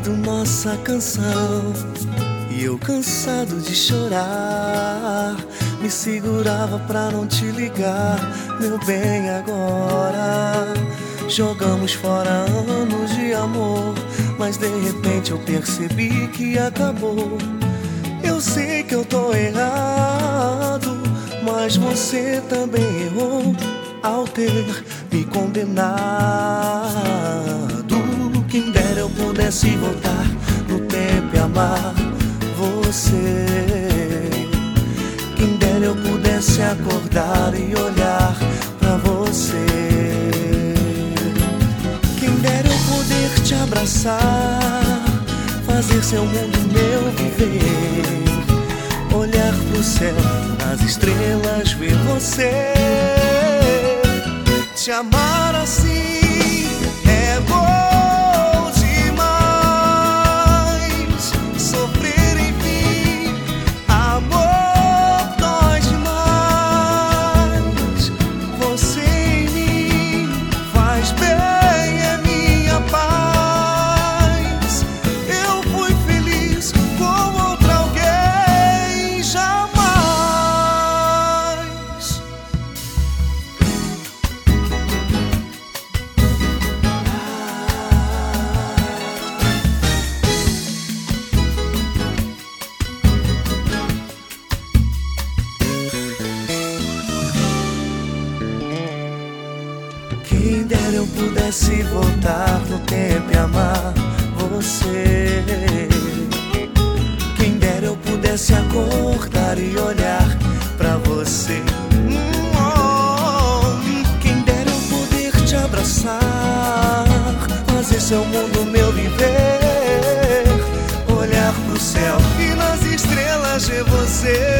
ouvido nossa canção e eu, cansado de chorar, me segurava pra não te ligar, meu bem. Agora jogamos fora anos de amor, mas de repente eu percebi que acabou. Eu sei que eu tô errado, mas você também errou ao ter me condenado. Quem dera eu pudesse voltar no tempo e amar você. Quem dera eu pudesse acordar e olhar pra você. Quem dera eu poder te abraçar, fazer seu mundo meu viver, olhar pro céu, nas estrelas, ver você. Te amar assim é bom demais. Sofrer, enfim, amor dói demais. Você em mim faz bem, é minha paz. Eu fui feliz com outra alguém, jamais. Quem dera eu pudesse voltar no tempo e amar você. Quem dera eu pudesse acordar e olhar pra você. Quem dera eu poder te abraçar, fazer seu mundo meu viver, olhar pro céu e nas estrelas ver você.